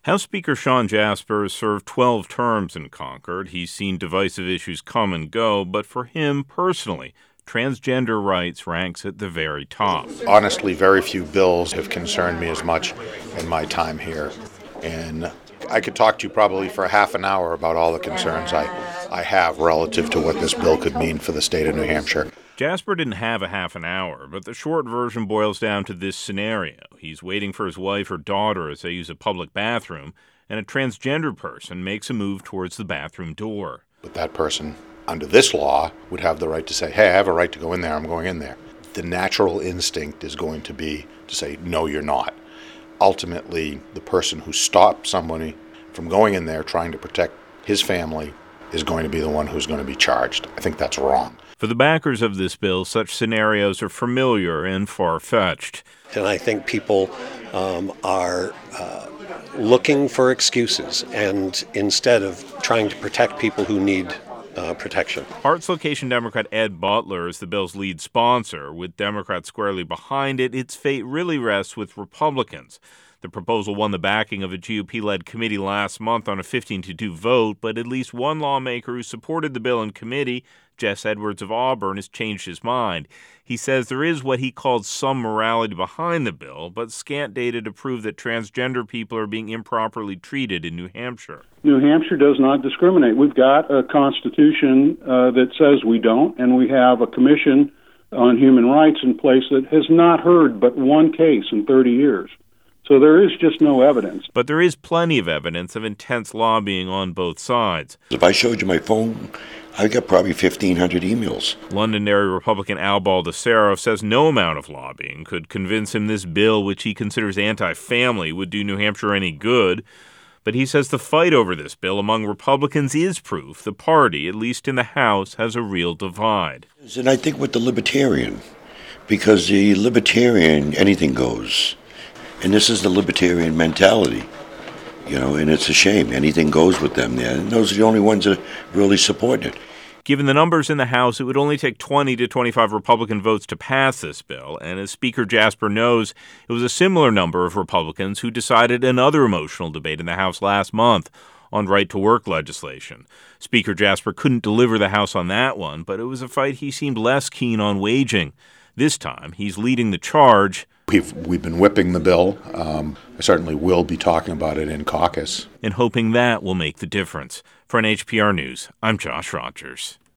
House Speaker Sean Jasper has served 12 terms in Concord. He's seen divisive issues come and go, but for him personally, transgender rights ranks at the very top. Honestly, very few bills have concerned me as much in my time here. And I could talk to you probably for half an hour about all the concerns I have relative to what this bill could mean for the state of New Hampshire. Jasper didn't have a half an hour, but the short version boils down to this scenario. He's waiting for his wife or daughter as they use a public bathroom, and a transgender person makes a move towards the bathroom door. But that person, under this law, would have the right to say, hey, I have a right to go in there, I'm going in there. The natural instinct is going to be to say, no, you're not. Ultimately, the person who stopped somebody from going in there trying to protect his family is going to be the one who's going to be charged. I think that's wrong. For the backers of this bill, such scenarios are familiar and far-fetched. And I think people are looking for excuses, and instead of trying to protect people who need protection. Hart's location Democrat Ed Butler is the bill's lead sponsor. With Democrats squarely behind it, its fate really rests with Republicans. The proposal won the backing of a GOP-led committee last month on a 15-2 vote, but at least one lawmaker who supported the bill in committee, Jess Edwards of Auburn, has changed his mind. He says there is what he called some morality behind the bill, but scant data to prove that transgender people are being improperly treated in New Hampshire. New Hampshire does not discriminate. We've got a constitution that says we don't, and we have a commission on human rights in place that has not heard but one case in 30 years. So there is just no evidence. But there is plenty of evidence of intense lobbying on both sides. If I showed you my phone, I got probably 1,500 emails. Londonderry Republican Al Baldessaro says no amount of lobbying could convince him this bill, which he considers anti-family, would do New Hampshire any good. But he says the fight over this bill among Republicans is proof the party, at least in the House, has a real divide. And I think with the Libertarian, because the Libertarian, anything goes. And this is the Libertarian mentality, and it's a shame. Anything goes with them there. And those are the only ones that really support it. Given the numbers in the House, it would only take 20 to 25 Republican votes to pass this bill. And as Speaker Jasper knows, it was a similar number of Republicans who decided another emotional debate in the House last month on right-to-work legislation. Speaker Jasper couldn't deliver the House on that one, but it was a fight he seemed less keen on waging. This time, he's leading the charge. We've been whipping the bill. I certainly will be talking about it in caucus. And hoping that will make the difference. For NHPR News, I'm Josh Rogers.